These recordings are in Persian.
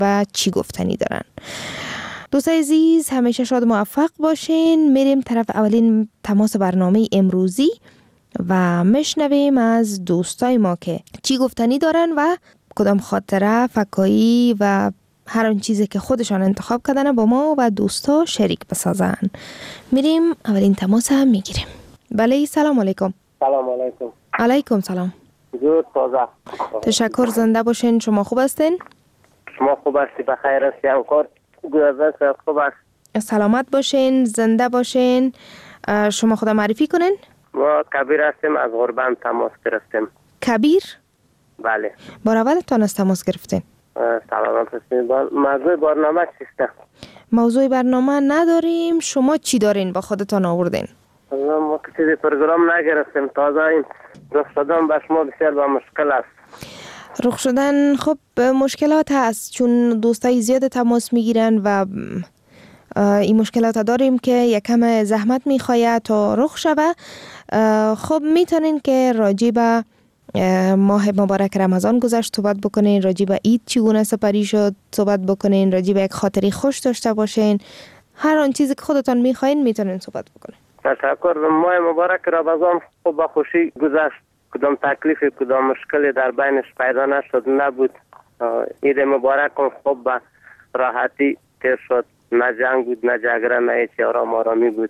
و چی گفتنی دارن. دوستای عزیز همیشه شاد موفق باشین. میریم طرف اولین تماس برنامه امروزی و میشنویم از دوستای ما که چی گفتنی دارن و کدام خاطره، فکایی و هر اون چیزی که خودشان انتخاب کردن با ما و دوستا شریک بسازن. میریم اولین تماس هم میگیریم. بله، سلام علیکم. سلام علیکم. علیکم سلام. جور تازه. تشکر، زنده باشین. شما خوب هستین؟ شما خوب هستی؟ بخیر هستی؟ همکار گوزن خوب است؟ سلامت باشین، زنده باشین. شما خدا معرفی کنین. ما کبیر هستیم، از غربان تماس گرفتیم. کبیر؟ بله. بار اولتان از تماس گرفتین؟ سلامت هستیم. موضوع برنامه چیسته؟ موضوع برنامه نداریم. شما چی دارین با خودتان آوردین؟ ما کسی پروگرام نگرفتیم، تازه این رخ شدن به شما بسیار با مشکل است. رخ شدن خب مشکلات هست، چون دوستای زیاد تماس میگیرن و این مشکلات داریم که یکم زحمت میخواید تا رخ شوه. خب میتونین که راجع به ماه مبارک رمضان گذشت صحبت بکنین، راجع به عید چگونه سپری شد صحبت بکنین، راجع به یک خاطری خوش داشته باشین. هر آن چیزی که خودتان میخواین میتونین صحبت بکنین. تشکر. ماه مبارک رمضان خوب و خوشی گذشت. کدام تکلیف، کدام مشکلی در بینش پیدا نشد، نبود. عید مبارک خوب به راحتی تیر شد. نه جنگ بود، نه جگره، نه هیچ، آرامی بود.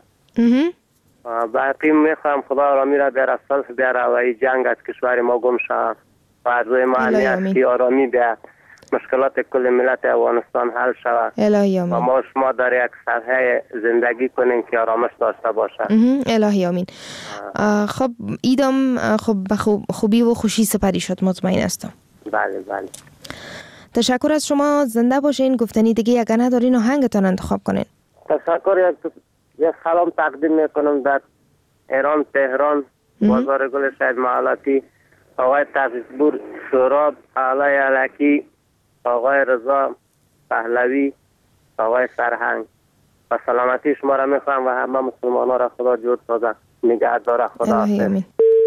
باقی میخوام خدا آرامی را در اصل بیاره و این جنگ از کشور ما گم شود و ارزوی معنی است که آرامی بیاد، مشکلات کل ملت افغانستان حل شود و ما شما در یک سطح زندگی کنیم که آرامش داشته باشه. الهی آمین. خب ایدم خب خوبی و خوشی سپری شد، مطمئن هستم. بله بله. تشکر از شما، زنده باشین. گفتنی دیگه اگر ندارین آهنگتان انتخاب کنین. تشکر. یک سلام تقدیم میکنم در ایران، تهران، بازار گل شهید معلاتی، آقای تقیزبور شوراب، آقای علکی، آقای رضا پهلوی، آقای سرهنگ و سلامتی شما را میخوام و همه مسلمانان را خدا جور سازه، نگهدار. خدا حافظ.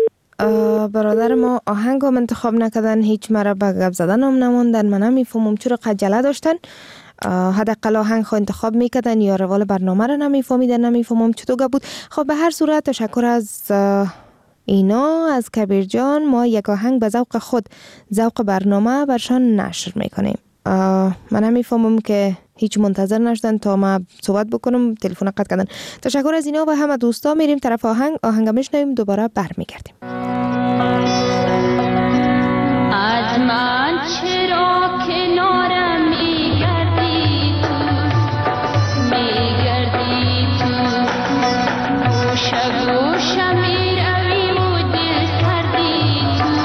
برادر ما آهنگ هم انتخاب نکردن، هیچ مرا به گپ زدن هم نموندن. من نمیفهمم چرا خجالت داشتن. حداقل آهنگ خو انتخاب میکردن یا روال برنامه را نمیفهمیدن. نمیفهمم چطور گپ بود. خب به هر صورت تشکر از اینا، از کبیر جان. ما یک آهنگ به ذوق خود، ذوق برنامه برشان نشر میکنیم. من نمیفهمم که هیچ منتظر نشدن تا ما صحبت بکنم، تلفن قطع کردن. تشکر از اینا و همه دوستا. میریم طرف آهنگ میشنویم، دوباره برمیگردیم. از من چرا کنارم میگردی تو گوشه گوشه میرویم و دل سردی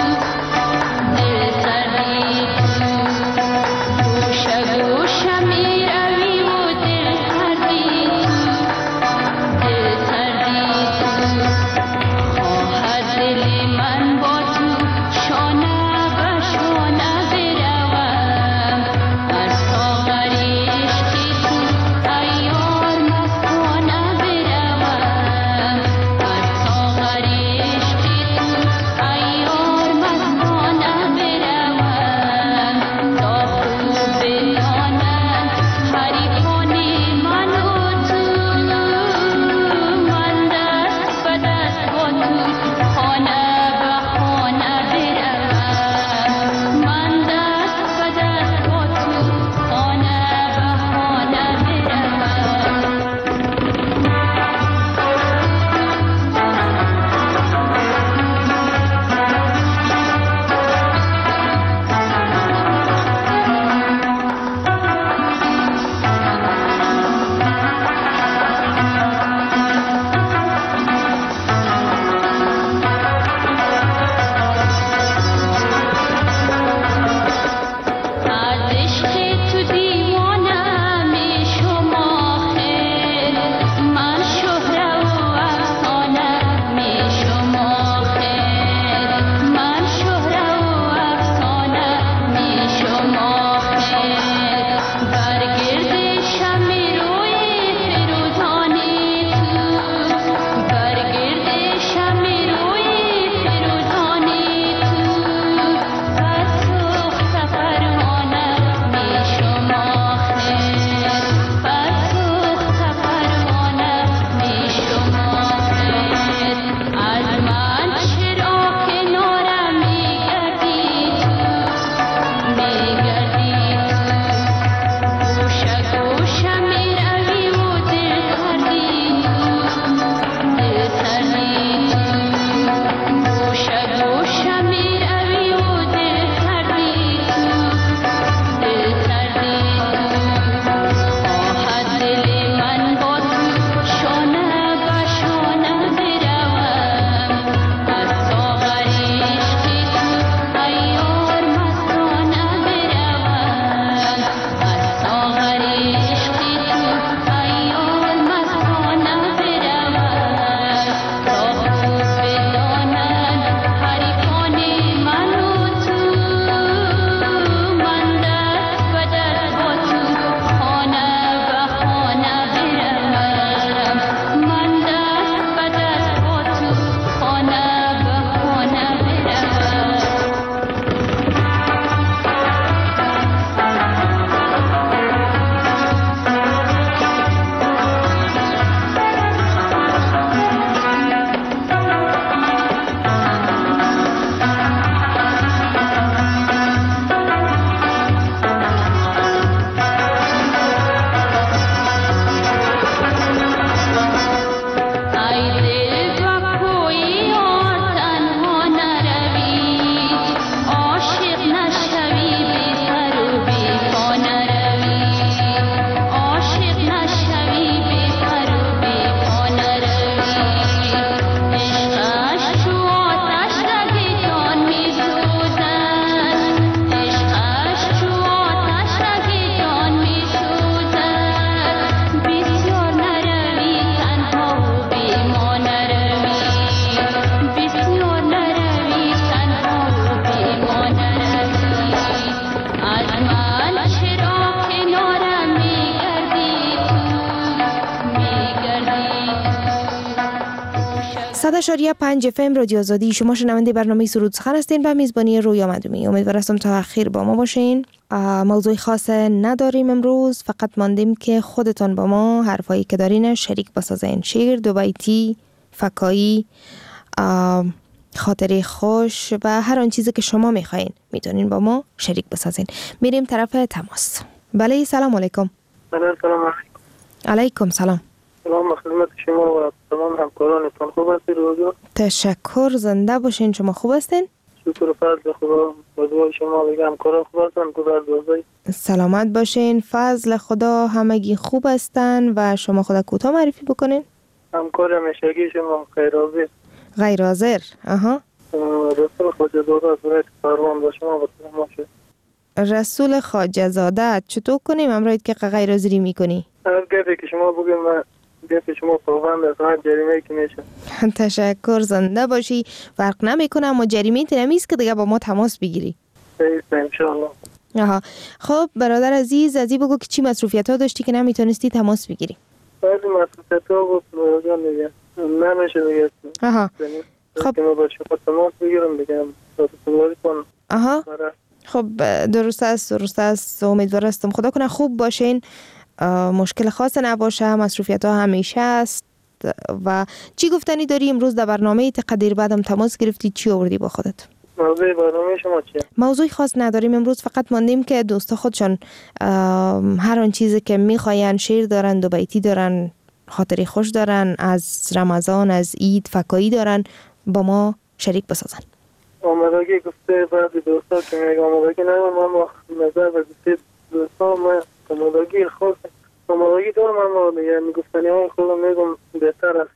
تو گوشه گوشه میرویم و دل سردی تو خواهد دل من با تو شانه به شانه 100.5 FM رادیو آزادی. شما شنونده برنامه سرود سخن هستین و میزبانی رویا مدومی. امیدوارم تا اخیر با ما باشین. موضوع خاص نداریم امروز، فقط ماندیم که خودتان با ما حرفایی که دارین شریک بسازین. شعر، دو بیتی، فکایی، خاطره خوش و هر آن چیزی که شما میخواین میتونین با ما شریک بسازین. میریم طرف تماس. بله، سلام علیکم. سلام علیکم. علیکم سلام. سلام خدمت شما و تمام همکارانتان. خوب هستید روزا؟ تشکر، زنده باشین. شما خوب هستین؟ شکر فضل خدا. با دعای شما و همکاران خوب هستن. گذار روزای سلامت باشین. فضل خدا همگی خوب هستن. و شما خدا کوتاه معرفی بکنین. همکار همیشگی شما خیرازی غیر حاضر. رسول خواجه زاده از ولایت کاروان با شما با شد. رسول خواجه زاده، چطور کنیم امروز که غیر حاضری میکنی؟ هر گفتی که شما بگیم و گفتی شما پابند از هر جریمه که میشه. تشکر، زنده باشی. فرق نمیکنه، اما جریمه تنمیست که دیگه با ما تماس بگیری. انشاءالله. خب برادر عزیز، ازی بگو که چی مصروفیت ها داشتی که نمیتونستی تماس بگیری؟ بعضی مصروفیت ها بود دیگه نمیشه دیگه. خب که ما با شما تماس بگیرم دیگه دادتونواری کنم. خب درست است. امیدوار هستم خدا کنه خوب باشین، مشکل خاص نباشه، مصروفیت ها همیشه است. و چی گفتنی داری امروز در برنامه تقدیر بعدم تماس گرفتی؟ چی آوردی با خودت؟ موضوع برنامه شما چیه؟ موضوعی خاص نداریم امروز، فقط ماندیم که دوستا خودشان هر آن چیزی که میخواین، شعر دارن، دو بیتی دارن، خاطری خوش دارن، از رمضان، از عید، فکایی دارن، با ما شریک بسازن. آمدگی گفته بعضی دوستا که میگه آمدگی نه، ما نظر و گفته دوستا ما آمدگی خود آمدگی دارم، اما یعنی گفتنی های خودم میگم بهتر است.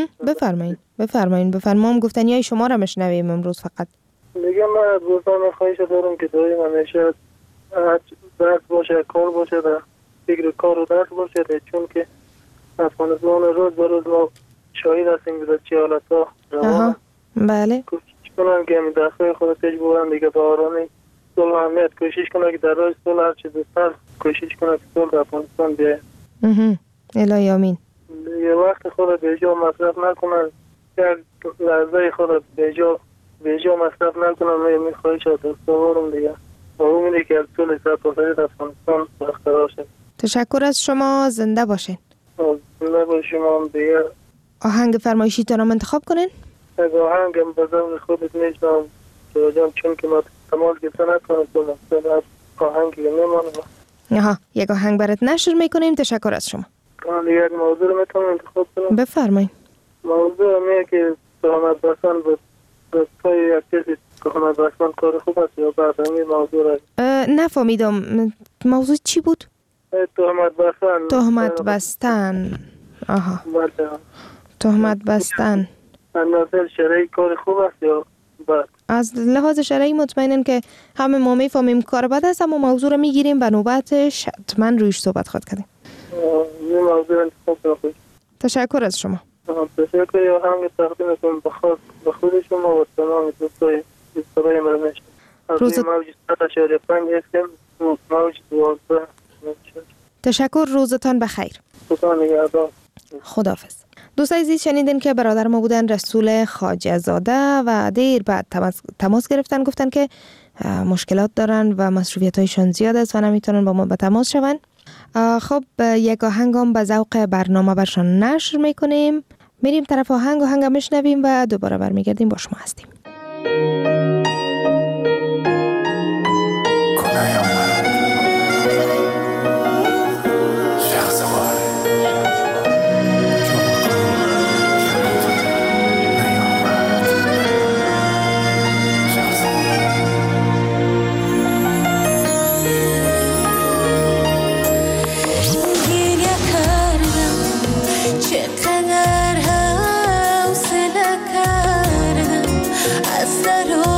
بفرمایین. هم گفتنی های شما را مشنویم امروز. فقط دیگه من از دوستان خواهش دارم که داریم همیشه درس باشه، کار باشه، در فکر کار و درس باشه، چون که افغانستان روز به روز ما شاهد هستیم به چه حالت ها روانه. بله. کوشش کنم که همین دستای خود تجبورم دیگه به آرامی صلح اهمیت کوشش کنم که در راه صلح هر چیز بستر کوشش کنم که صلح در افغانستان بیاید. الهی آمین. یه وقت خود به جا مصرف نکنم، یک لحظه خود به جا مصرف نکنم. می خواهش از دوستانم دیگه و امیده که از صلح سرپاسایی افغانستان برقرار شد. تشکر از شما، زنده باشین. زنده باشین. شما هم دیگه آهنگ فرمایشی تانم انتخاب کنین. یک آهنگم به ذوق خودت میشنم جان، چون که ما تماس گرفته نکنم تو مقصد از آهنگی نمانم. یک آهنگ برات نشر میکنیم. تشکر از شما. یک موضوع رو میتونم انتخاب کنم؟ بفرمایید. موضوع میگه که تهمت بستن به پای یک کسی تهمت بستن کار خوب است یا بد؟ همین موضوع را نفهمیدم. موضوع چی بود؟ تهمت بستن. تهمت بستن از نظر شرعی کار خوب است یا بد؟ از لحاظ شرعی مطمئنن که همه ما میفهمیم کار بد است، اما موضوع رو میگیریم به نوبتش حتما رویش صحبت خواهد کردیم. این موضوع انتخاب کنید. تشکر از شما. تشکر. یا هم تقدیم کنم به خود شما و تمام دوستای مرمشت از موج 100.5 اسکم موج 12. تشکر، روزتان بخیر. خداحافظ. دوستای عزیز، شنیدین که برادر ما بودن رسول خواجه زاده و دیر بعد تماس گرفتن، گفتن که مشکلات دارن و مصروفیت هایشان زیاد است و نمیتونن با ما به تماس شون. خب یک آهنگ هم به ذوق برنامه برشان نشر میکنیم. میریم طرف آهنگ میشنویم و دوباره برمیگردیم با شما هستیم. چقدر حوصله کردم از در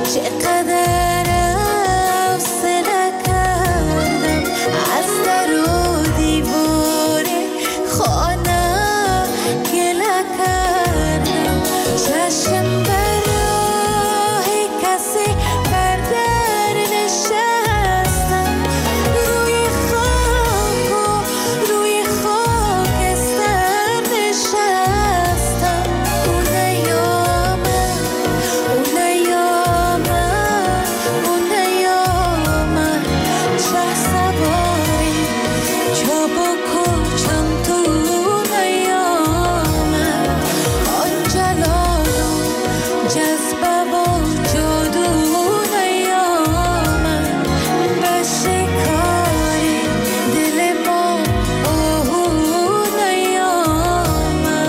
چقدر حوصله کردم از در و دیوار خانه گله کردم چشم بر راه کسی بر در نشستم روی خاک و روی خاکستر نشستم اون نیامد چه سواری چابک و چمتو نیامد آن جلال و جذبه و جادو نیامد به شکاری دل ما آهو نیامد.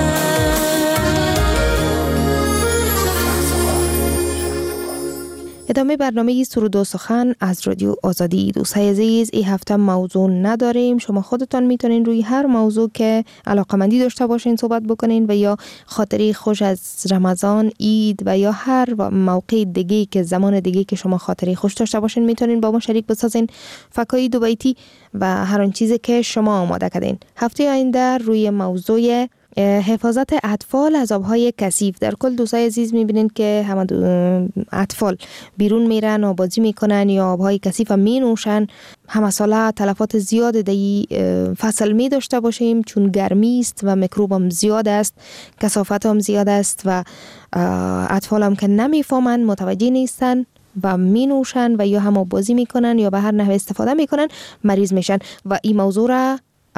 ادامه برنامه سرود و سخن از رادیو آزادی. دوستای عزیز، این هفته موضوع نداریم. شما خودتان میتونین روی هر موضوع که علاقه‌مندی داشته باشین صحبت بکنین و یا خاطری خوش از رمضان، عید و یا هر موقع دیگه که زمان دیگه که شما خاطری خوش داشته باشین میتونین با ما شریک بسازین. فکای دو بیتی و هر آن چیزی که شما آماده کردین. هفته آینده روی موضوع حفاظت اطفال از آبهای کثیف. در کل دوستای عزیز میبینین که همه اطفال بیرون میرن و بازی میکنن یا آبهای کثیف می نوشن. همه ساله تلفات زیاد دی فصل می داشته باشیم چون گرمی است و میکروب هم زیاد است، کثافت هم زیاد است و اطفال هم که نمیفهمن، متوجه نیستن و می نوشن و یا هم بازی میکنن یا به هر نحو استفاده میکنن، مریض میشن و این موضوع را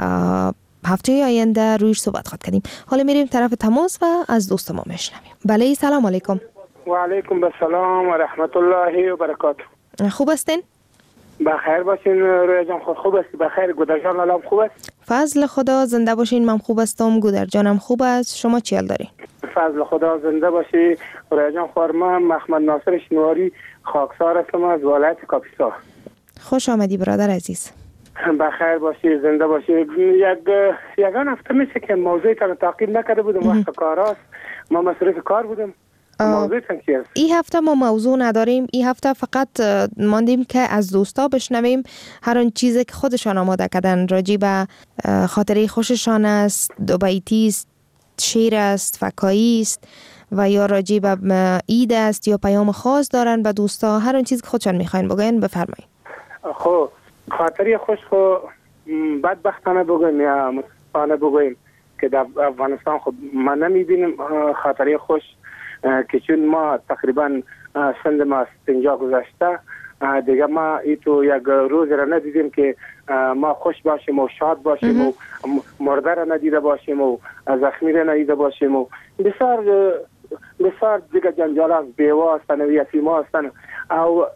هفته آینده رویش صحبت خواهد کردیم. حالا میریم طرف تماس و از دوست ما میشنویم. بله، سلام علیکم. و علیکم السلام و رحمت الله و برکاته. خوب هستین؟ بخیر باشین رویا جان. خوب هستی؟ بخیر. گودر جان حالم خوب است؟ فضل خدا زنده باشین. من خوب هستم. گودر جانم خوب است. شما چی حال داری؟ فضل خدا زنده باشی رویا جان. خورما محمد ناصر شنواری خاکسار هستم از ولایت کاپیسا. خوش آمدی برادر عزیز. بخیر باشی، زنده باشی. یگان هفته میشه که موضوع تا تعقیب نکرده بودم، وقت کار است، ما مصروف کار بودم. موضوع چی است؟ این هفته ما موضوع نداریم. این هفته فقط ماندیم که از دوستا بشنویم هر آن چیزی که خودشان آماده کردن راجع به خاطره خوششان است، دو بیتی است، شعر است، فکایی است و یا راجع به عید است یا پیام خاص دارن به دوستا. هر آن چیزی که خودشان میخواین بگین بفرمایید. خب خاطری خوش خو بدبختانه بگویم یا متاسفانه بگویم که در افغانستان خب ما نمیبینیم خاطری خوش که چون ما تقریبا سند ما از اینجا گذشته دیگه ما ایتو یک روز را ندیدیم که ما خوش باشیم و شاد باشیم و مرده را ندیده باشیم و زخمی را ندیده باشیم و بسیار دیگه جنجال از بیوه هستن و یتیما هستن او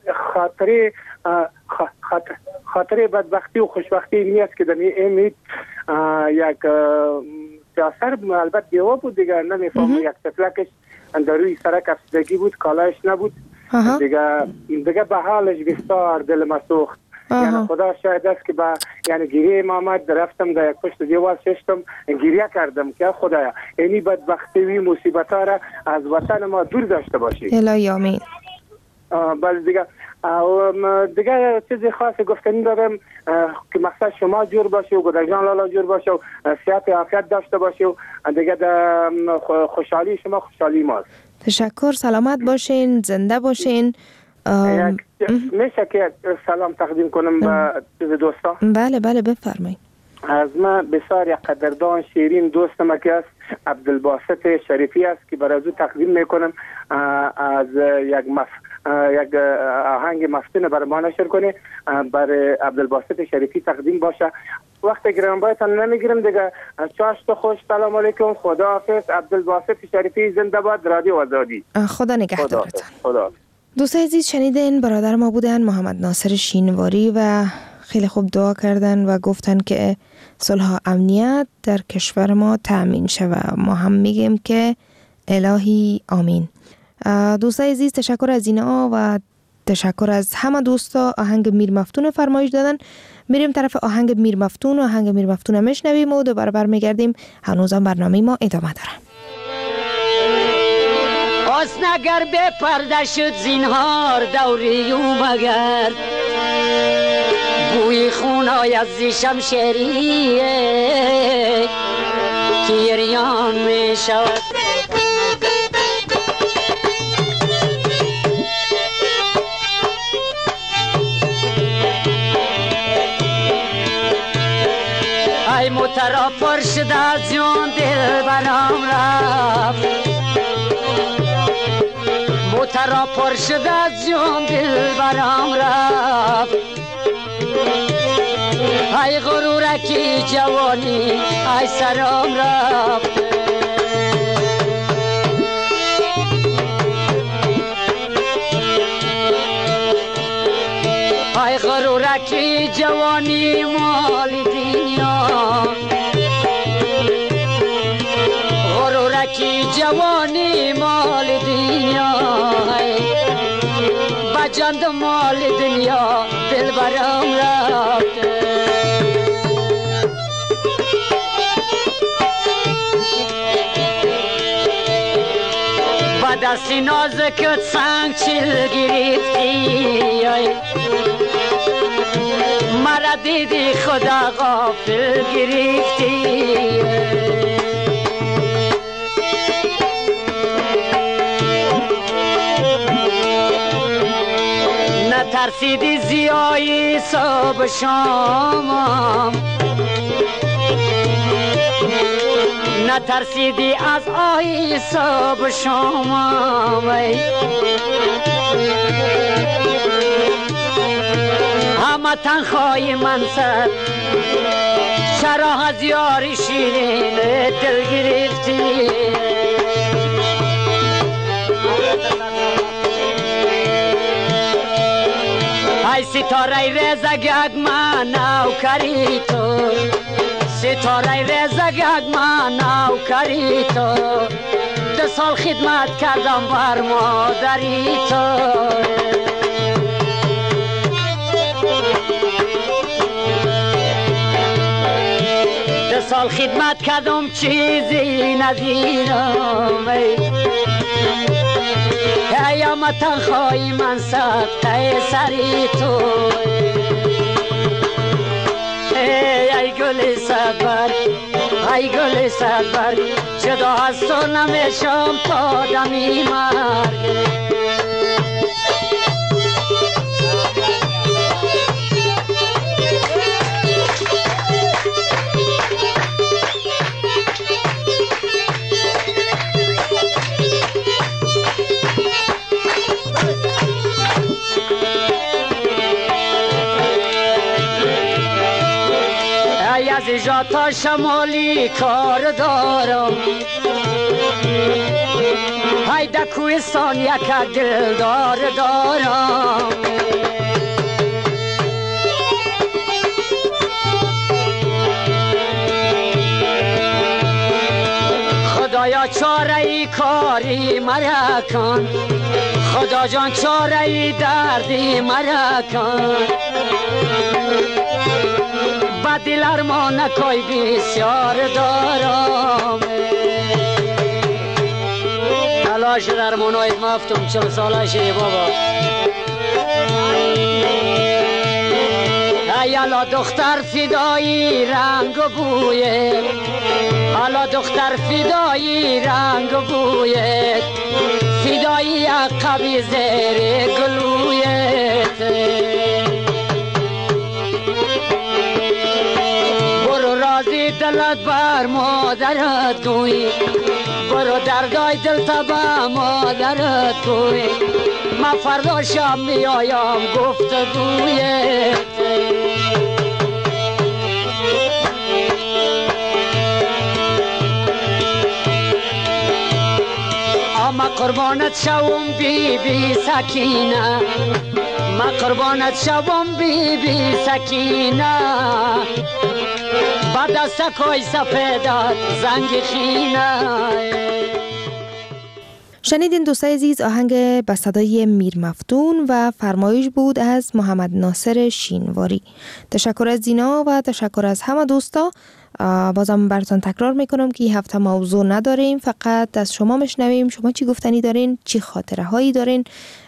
خاطر بدبختی و خوشبختی نیست که در این یک سیاست البته بیوه بود دیگه نمیفهم یک تفلکش در روی سرک افسردگی بود، کالایش نبود دیگه به حالش بسیار دل ما سوخت. یعنی خدا شاهد است که با یعنی گریه محمد رفتم در یک پشت دیوار ششتم گریه کردم که خدایا اینی بدبختی و مصیبت ها را از وطن ما دور داشته باشی. الهی آمین. بله دیگه چیزی خاصی گفتنی دارم که مقصد شما جور باشه و گودرجان لالا جور باشه و صحت عافیت داشته باشه و دیگه خوشحالی شما خوشحالی ماست. تشکر. سلامت باشین، زنده باشین. میشه که سلام تقدیم کنم به دوستا؟ بله بفرمایید. از من بسیار یک قدردان شیرین دوستم که است عبدالباسط شریفی است که برای او تقدیم میکنم از یک آهنگ مفتون برای ما نشر کنه، برای عبدالباسط شریفی تقدیم باشه. وقت گرانبایتان نمیگیرم دیگه. چاشت خوش. سلام علیکم. خداحافظ. عبدالباسط شریفی زنده باد. رادیو آزادی. خدا نگهدارتان. دوستای عزیز شنیدین برادر ما بودن محمد ناصر شینواری و خیلی خوب دعا کردن و گفتن که صلح و امنیت در کشور ما تأمین شود. ما هم میگیم که الهی آمین. دوستای عزیز تشکر از اینا و تشکر از همه دوستا. آهنگ میر مفتون فرمایش دادن. میریم طرف آهنگ میر مفتون میشنویم و دوباره برمیگردیم. هنوزم برنامه ما ادامه داره. حسن اگر به پرده شد زینهار دوری او مگر بوی خونای از شمشیریه که گریان می شود. ای موترا پر شد از جون دل برام رفت، موترا پر شد از جون دل برام رفت. ای غرورکی جوانی ای سرام رفت. ای غرورکی جوانی مال دنیا، غرورکی جوانی مال دنیا، بجند مال دنیا دل برام رفت. با دستی نازکت سنگ چیل گرفتی، مرا دیدی خدا غافل گرفتی. نترسیدی زیایی صبح شامم، نترسیدی از آی صبح شامم. همه تنخوای من سر چرا از یاری شیرین دل گرفتی. ای ستاره رزگگ من نوکری تو، ستاره رزگگ من نوکری تو، 2 سال خدمت کردم بر مادری تو. 2 سال خدمت کردم چیزی ندیدم. قیامت خواهی من صدقه سری تو. ای گل صدبر، ای گل صدبر، جدا از تو نمیشم تا دمی مرگ. از اینجا تا شمالی کار دارم، های در کوهستان یک دلدار دارم. خدایا چاره ای کاری مرا کن، خدا جان چاره ای دردی مرا کن. با دل ارمان کوی بسیار دارم، تلاش در منوید مفتم 40 ساله شدی بابا. ای الا دختر فدایی رنگ و بویت، الا دختر فدایی رنگ و بویت، فدایی عقبی زیر گلویت. دلت بر مادرت گوی، برو دردای دل تبا مادرت گوی. من فردا شب میایم گفتگویت. اما قربانت شوم بی بی سکینه، من قربانت شوم بی بی سکینه. با دست کوی سفیدات زنگ خینه. شنیدین دوستای عزیز آهنگ به صدای میر مفتون و فرمایش بود از محمد ناصر شینواری. تشکر از زینا و تشکر از همه دوستا بازم براتون تکرار میکنم که این هفته موضوع نداریم، فقط از شما میشنویم شما چی گفتنی دارین، چی خاطره هایی دارین.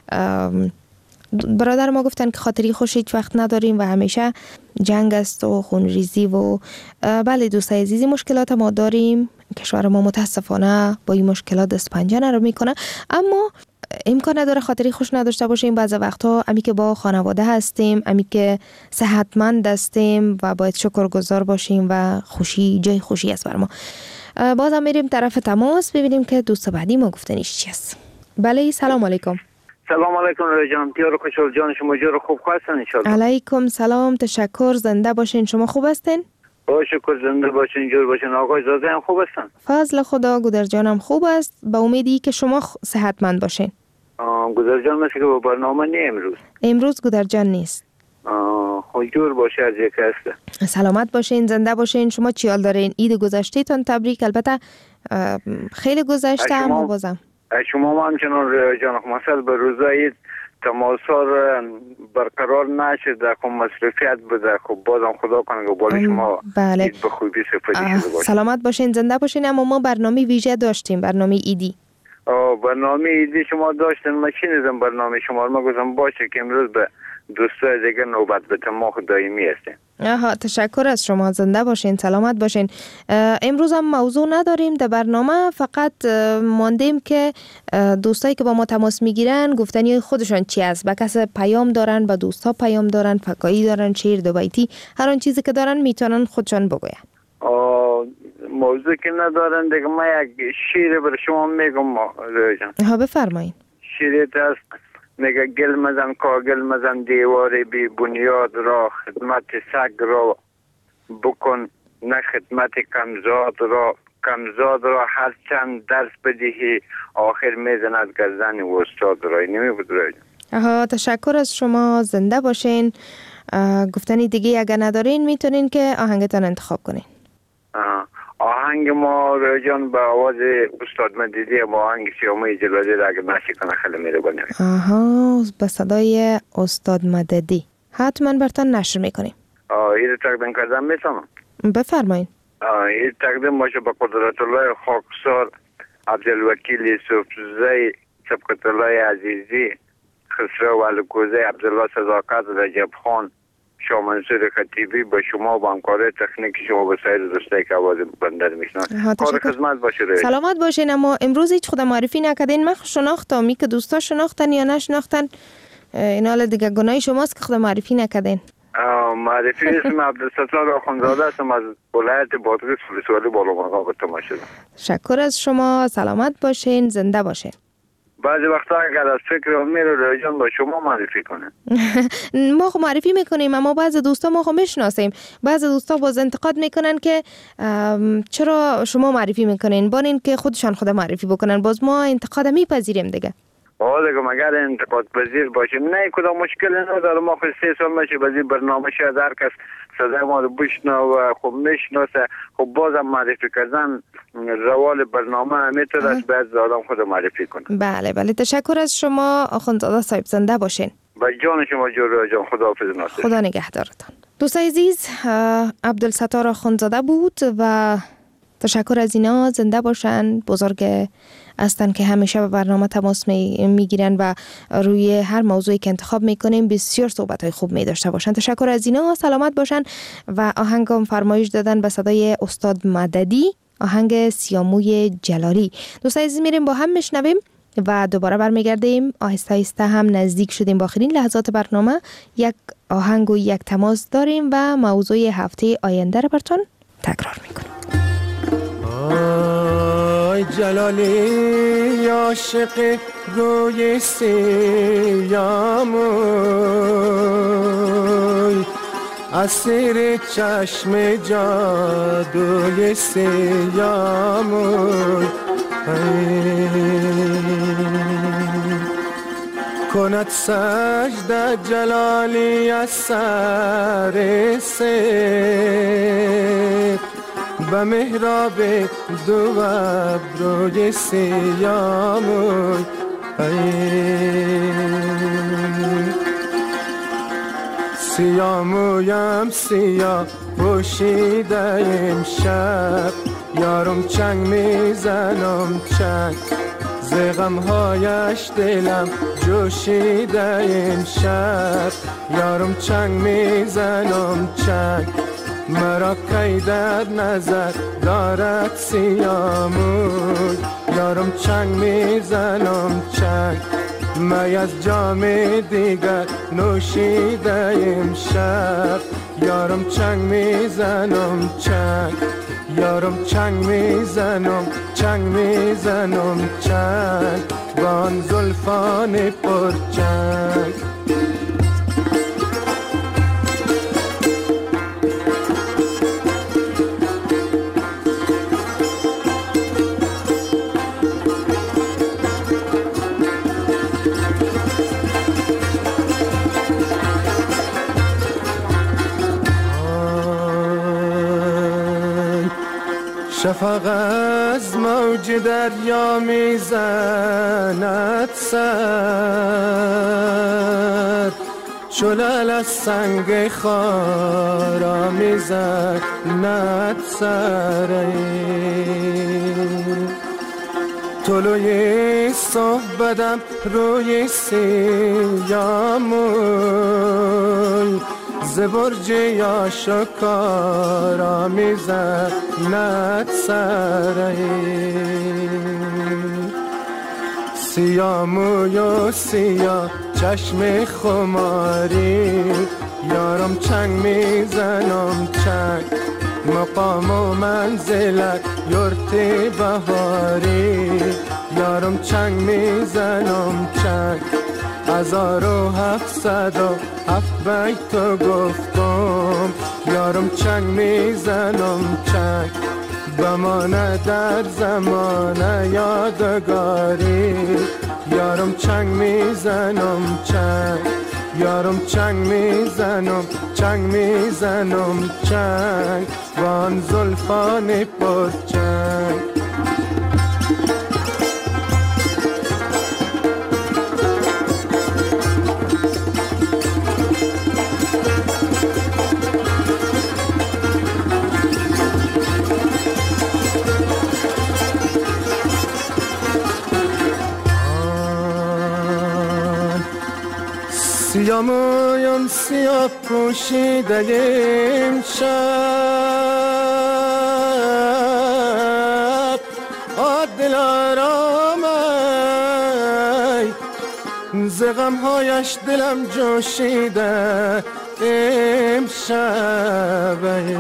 برادر ما گفتن که خاطری خوش هیچ وقت نداریم و همیشه جنگ است و خونریزی و بله دوستای عزیزی مشکلات ما داریم. کشور ما متاسفانه با این مشکلات دست پنجه نرم میکنه، اما امکان نداره خاطری خوش نداشته باشیم. بعضی وقتا امی که با خانواده هستیم، امی که صحتمند هستیم و باید شکرگزار باشیم و خوشی جای خوشی است بر ما. بازم میریم طرف تماس ببینیم که دوست بعدی ما گفتنیش چی است. بله سلام علیکم. سلام علیکم جان، تیار خوشحال جان، شما جور خوب هستین ان شاء الله؟ علیکم سلام، تشکر، زنده باشین. شما خوب هستین؟ با شکر زنده باشین، جور باشین. آقای زاده هم خوب هستن؟ فضل خدا، گودر جانم خوب است، با امیدی که شما صحتمند باشین. گودر جان مثل که با برنامه نی امروز گودر جان نیست. خود جور باشه از یک هسته. سلامت باشین، زنده باشین. شما چی حال دارین؟ عید گذشته تان تبریک. البته خیلی گذشته اما بازم شما هم همچنان جان مثلا به روزای عید تماسار برقرار نشده، خب مصرفیت بده. خب بازم خدا کنه که بالا شما بله. عید به خوبی صفتی شده باشه. سلامت باشین، زنده باشین. اما ما برنامه ویژه داشتیم، برنامه ایدی. برنامه ایدی شما داشتین، ما چی نیزم برنامه شما ما گفتم باشه که امروز به دوستای دیگه نوبت به ما دائمی هستیم. تشکر از شما، زنده باشین، سلامت باشین. امروز هم موضوع نداریم در برنامه، فقط ماندیم که دوستایی که با ما تماس میگیرن گفتنی خودشان چی است. با کس پیام دارن، با دوستا پیام دارن، فکایی دارن، شعر دو بیتی، هر آن چیزی که دارن میتونن خودشان بگوین. موضوع که ندارن دیگه ما یک شعر بر شما میگم جان. بفرمایید. شعرت است میگه گل مزن کاگل مزن دیوار بی بنیاد را، خدمت سگ را بکن نه خدمت کمزاد را هر چند درس بدهی آخر میزند گردن و استاد را. نمی بود رای. تشکر از شما، زنده باشین. گفتنی دیگه اگر ندارین میتونین که آهنگتان انتخاب کنین. آهنگ ما رجان به آواز استاد مدیدی با آهنگ سیامه جلالی را اگر نشی کنه خیلی میره بانیم. به صدای استاد مددی حتما برتان نشر میکنیم. این تقدیم کردم میتونم؟ بفرمایید. این تقدیم باشه به قدرت الله خاکسار، عبدالوکیل یوسفزی، سبقت الله عزیزی، خسرو علکوزی، عبدالله صداقت، رجب خان، شاه منصور خطیبی، با شما و همکاره تکنیک شما به سایر دوستایی که آواز بنده میشنن. کار خدمت باشه. سلامت باشین. اما امروز هیچ خود معرفی نکردین. من شناختم می که دوستا شناختن یا نشناختن، این حال دیگه گناه شماست که خود معرفی نکردین. معرفی اسم عبدالستار آخوندزاده هستم از ولایت بادغیس ولسوالی بالامرغاب به تماشا. تشکر از شما، سلامت باشین، زنده باشین. بعضی وقتا اگر از فکر امیر رایجان با شما معرفی کنه ما خب معرفی میکنیم، اما بعضی دوستا ما خب میشناسیم. بعضی دوستا باز انتقاد میکنن که چرا شما معرفی میکنین، بانین که خودشان خود معرفی بکنن. باز ما انتقاد میپذیریم دیگه. دیگه مگر انتقاد پذیر باشیم نه کدام مشکلی نداره. ما خود 3 سال میشه بازی برنامه شاید هر کس صدای ما رو بشنوه و خب میشناسه. خب بازم معرفی کردن روال برنامه همیتون است، باید آدم خود معرفی کنه. بله تشکر از شما آخوندزاده صاحب، زنده باشین. با جان شما جور جان، خداحافظ ناصر. خدا نگهدارتان. دوستای عزیز، عبدالستار آخوندزاده بود و تشکر از اینا، زنده باشن. بزرگ هستن که همیشه به برنامه تماس میگیرن و روی هر موضوعی که انتخاب میکنیم بسیار صحبت‌های خوب می‌داشته باشن. تشکر از اینا، سلامت باشن. و آهنگم فرمایش دادن به صدای استاد مددی، آهنگ سیاموی جلالی. دوستای عزیز میریم با هم میشنویم و دوباره برمیگردیم. آهسته آهسته هم نزدیک شدیم با آخرین لحظات برنامه. یک آهنگ و یک تماس داریم و موضوع هفته آینده رو براتون تکرار میکنیم. آی جلالی عاشق روی سیاموی، اسیر چشم جادوی سیاموی، کند سجده جلالی از سر سر به محراب دو ابروی سیاموی، سیاه مویم سیاه پوشیده امشب، یارم چنگ میزنم چنگ، ز غمهایش دلم جوشیده امشب، یارم چنگ میزنم چنگ، مرا کی در نظر دارد سیاه موی، یارم چنگ میزنم چنگ، می از جام دیگر نوشیده امشب، یارم چنگ میزنم چنگ، یارم چنگ میزنم چنگ میزنم چنگ، بان زلفان پر چنگ. شفق از موج دریا میزند سر، شلال از سنگ خارا میزند سر، طلوع صحبتم روی سیاه موی، ز برج یا شکارا میزند سر، سیاه موی و سیاه چشم خماری، یارم چنگ میزنم چنگ، مقام و منزلت یورت بهاری، یارم چنگ میزنم چنگ، 1707 بیت گفتم، یارم چنگ میزنم چنگ، بمانه در زمان یادگاری، یارم چنگ میزنم چنگ، یارم چنگ میزنم چنگ میزنم چنگ، وان زلفان پر چنگ. سیاه مویم سیاه پوشیده امشب، دلارام ز غمهایش دلم جوشیده امشب،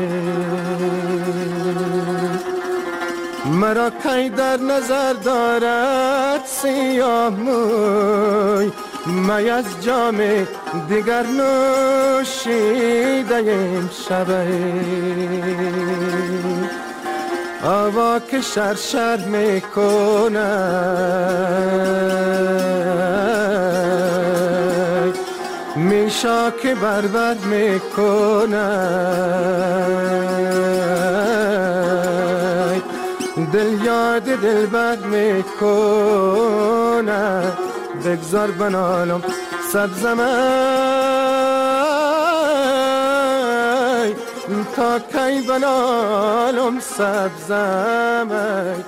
مرا کی در نظر دارد سیاه موی، می از جام دیگر نوشیده امشب، هوا که شرشر میکنه میشا که بربر میکنه، دل یاد دلبر میکنه، بگذار بنالم سبزم ای تا کی بنالم سبزم ای.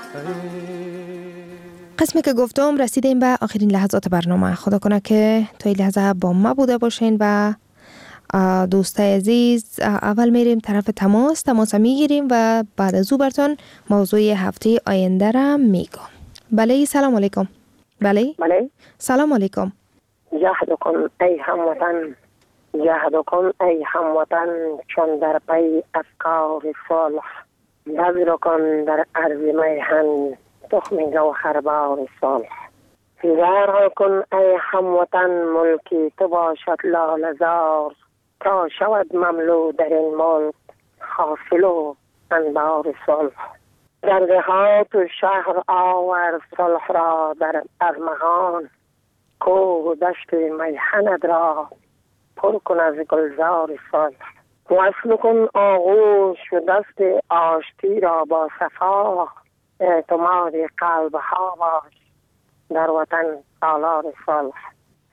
قسمی که گفتم رسیدیم به آخرین لحظات برنامه. خدا کنه که تا این لحظه با ما بوده باشین و دوستای عزیز اول میریم طرف تماس میگیریم و بعد از او براتون موضوع هفته آینده را میگم. بله سلام علیکم. بله سلام علیکم. جهدکن ای هموطن، جهدکن ای هموطن، چون در پی افکار صلح، بذر کن در عرض میهن تخم گوهربار صلح. زرع کن ای هموطن ملکی تو باشد لاله‌زار، تا شود مملو در این ملک حاصل و انبار صلح. در دهات و شهر آور صلح را در ارمغان، کوه و دشت میهنت را پر کن از گلزار صلح. وصل کن آغوش و دست آشتی را با صفا، اعتماد قلب ها باش در وطن سالار صلح.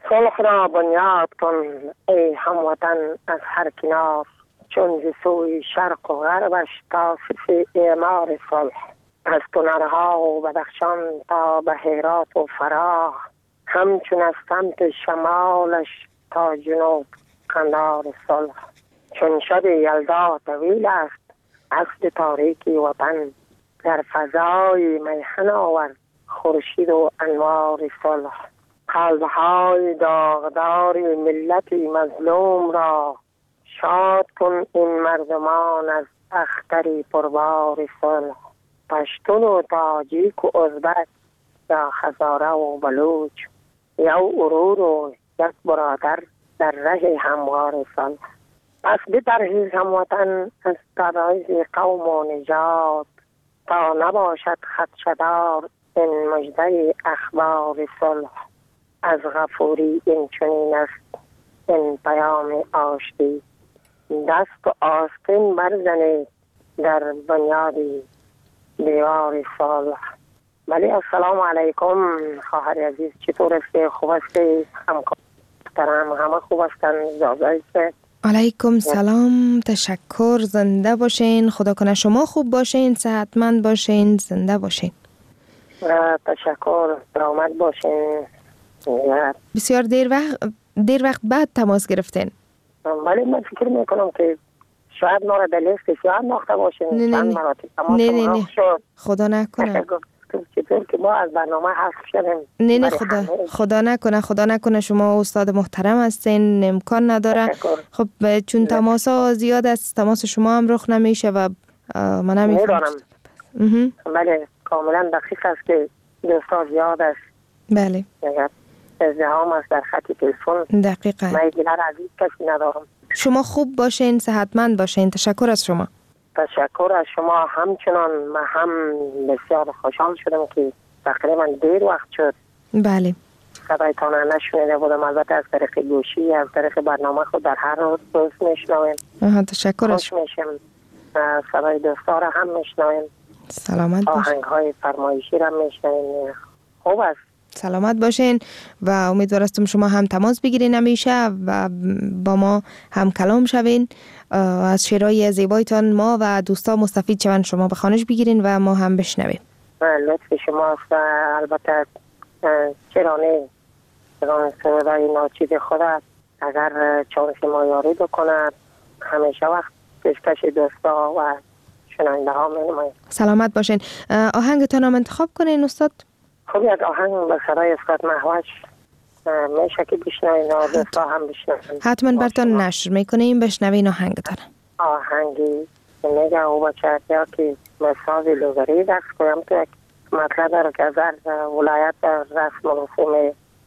صلح را بنیاد کن ای هموطن از هر کنار، چون ز سوی شرق و غربش تاسیس اعمار صلح. از کنرها و بدخشان تا به هرات و فراه، همچون از سمت شمالش تا جنوب قندار صلح. چون شب یلدا طویل است عقد تاریکی وطن، در فضای میهن آورد خورشید و انوار صلح. قلبهای داغدار ملت مظلوم را شاد کن این مردمان از اختری پربار صلح. پشتون و تاجیک و ازبک یا هزاره و بلوچ، یا ارور و یک برادر در ره هموار صلح. پس بپرهیز هموطن از تبعیض قوم و نژاد، تا نباشد خدشه‌دار این مژده اخبار صلح. از غفوری این چنین است این پیام آشتی، دست و آستین برزنید در بنیادی دیوار صلح. ولی السلام علیکم خواهر عزیز، چطور هستی؟ خوب هستی؟ همه خوب هستن؟ زازه است؟ علیکم سلام، تشکر، زنده باشین، خدا کنه شما خوب باشین، صحتمند باشین، زنده باشین. تشکر، سلامت باشین. بسیار دیر وقت بعد تماس گرفتین. ولی من فکر میکنم که شاید ما را در لیست سیاه ناخته باشین. نه خدا نکنه. چطور که ما از برنامه حذف شدیم. نه خدا نکنه شما استاد محترم هستین، امکان نداره. خب چون تماس ها زیاد است، تماس شما هم رخ نمیشه و من نمیفهمم. بله کاملا دقیق است که دوستا زیاد است. بله ازدحام است در خط تلفن. دقیقاً. من دیگر عزیز کسی ندارم. شما خوب باشین، صحتمند باشین. تشکر از شما. تشکر از شما همچنان. من هم بسیار خوشحال شدم که تقریبا دیر وقت شد. بله. صدایتان نشنیده بودم، البته از طریق گوشی، از طریق برنامه خود در هر روز میشنویم. تشکر از شما. خوش میشم. صدای دوستا را هم میشنویم. سلامت باشین. آهنگ های فرمایشی را میشنویم. خوب است. سلامت باشین و امیدوارم شما هم تماس بگیرین همیشه و با ما هم کلام شوین. از شعرهای زیبایتان ما و دوستا مستفید شوند، شما به خانش بگیرین و ما هم بشنویم. لطف شماست. البته چرانه سرودای ناچیز خدا اگر چانس ما یاری بکند همیشه وقت پیشکش دوستا و شنونده ها می‌نماییم. سلامت باشین. آهنگتان هم انتخاب کنین استاد. خب یک آهنگ به صدای استاد مهوش میشه که بشنوین و دوستا هم بشنوین. حتما براتون نشر میکنیم، بشنوین آهنگتان. آهنگی میگه او بچه ها که مساز لوگری دست کنم تو یک مطلب در که از ولایت رسم و رسوم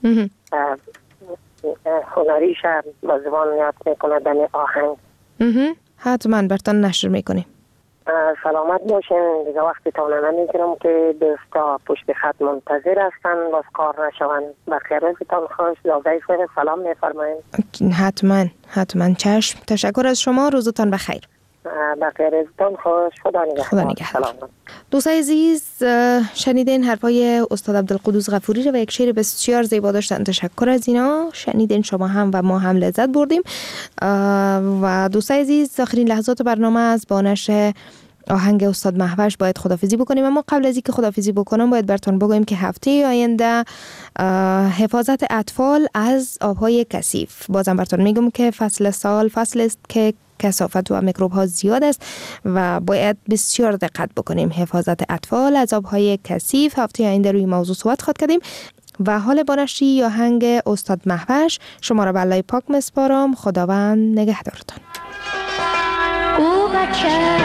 هنریش به زبان یاد میکنه دنی آهنگ. حتما براتون نشر میکنیم. سلامت باشین. دیگه وقتی تاونه نمیگیرم که دوستا پشت خط منتظر هستن، باز کار نشون. بخیر روزتان خوش. زاده سر سلام میفرمایید. حتما چشم. تشکر از شما، روزتان بخیر. بخیر روزتان خوش. خدا نگهدار. دوستای عزیز، شنیدین حرفای استاد عبدالقدوس غفوری و یک شعر بسیار زیبا داشتن. تشکر از اینا. شنیدین شما هم و ما هم لذت بردیم. و دوستای عزیز، آخرین لحظات برنامه از با نشر آهنگ استاد مهوش باید خدافیزی بکنیم. اما قبل از اینکه خدافیزی بکنم باید براتون بگویم که هفته آینده حفاظت اطفال از آبهای کثیف. بازم براتون میگم که فصل سال فصل است که کثافت و میکروب ها زیاد است و باید بسیار دقت بکنیم. حفاظت اطفال از آبهای کثیف. هفته آینده روی موضوع صحبت خواهد کردیم و حال با نشری آهنگ استاد مهوش شما را به الله پاک مسپارم. خداوند نگهدارتان. او بچه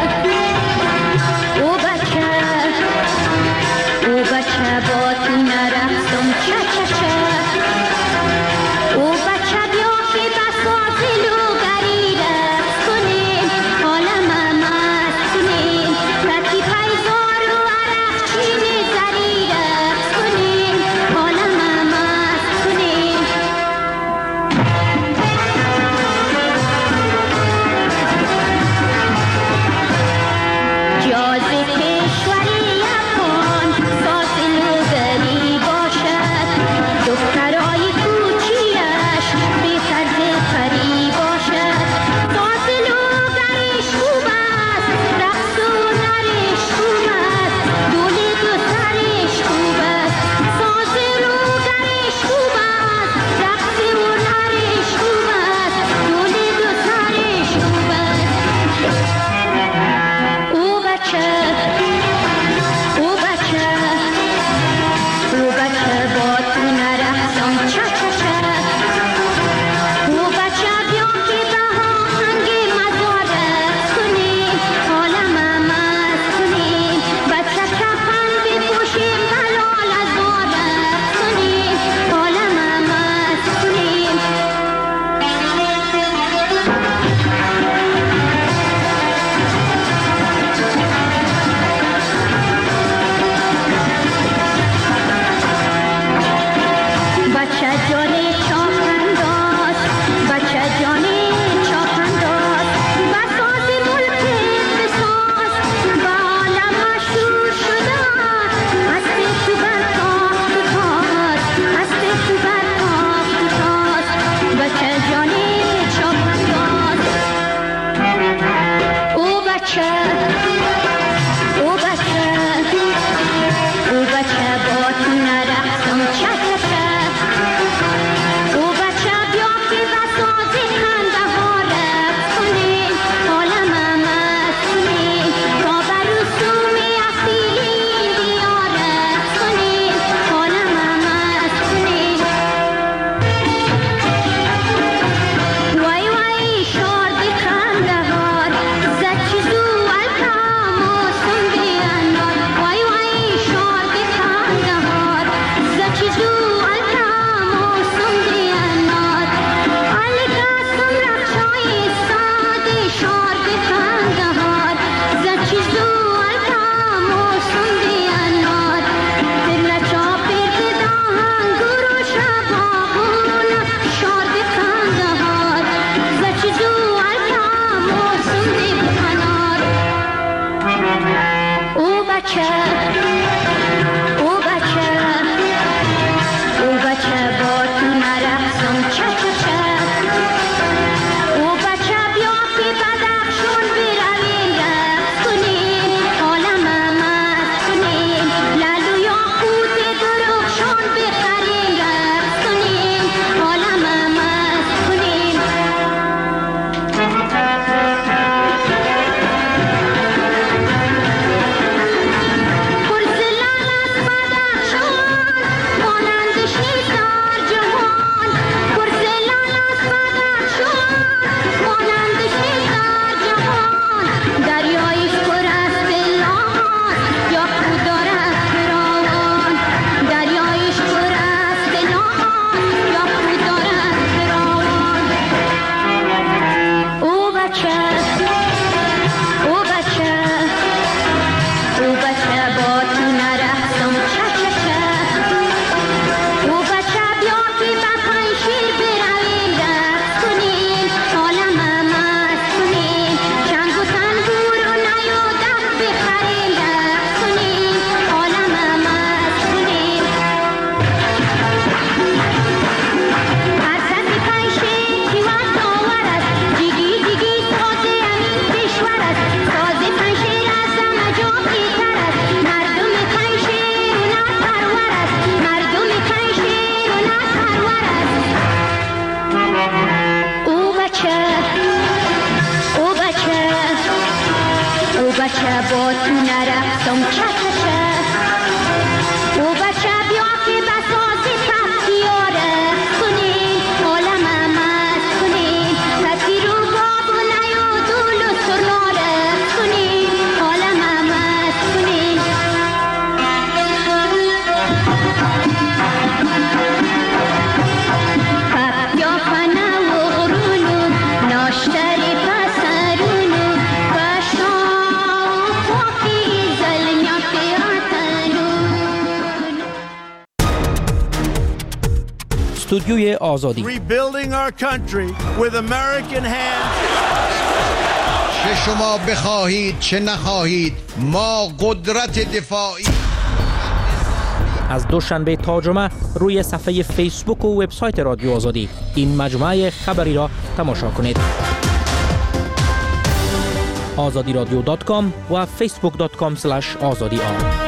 با تو نرفتم چه او بچه بیا که بساز لوگری رفت کنیم، حالم مست کنیم، رکی پیزار و عرق چین زری رفت کنیم، حالم مست کنیم. جازه بچه با تو نرفتم چه او بچه بیا که بسازی تختیاره کنین عالم امت کنین تکی رو باب و نیو دول و سرناره کنین عالم امت کنین پپ یا فنه و غرونو ناشتری پسرونو استودیوی آزادی. Rebuilding our country with American hands. چه شما بخواهید چه نخواهید ما قدرت دفاعی. از دوشنبه تا جمعه روی صفحه فیسبوک و وبسایت رادیو آزادی این مجموعه خبری را تماشا کنید. azadiradyo.com و facebook.com/azadi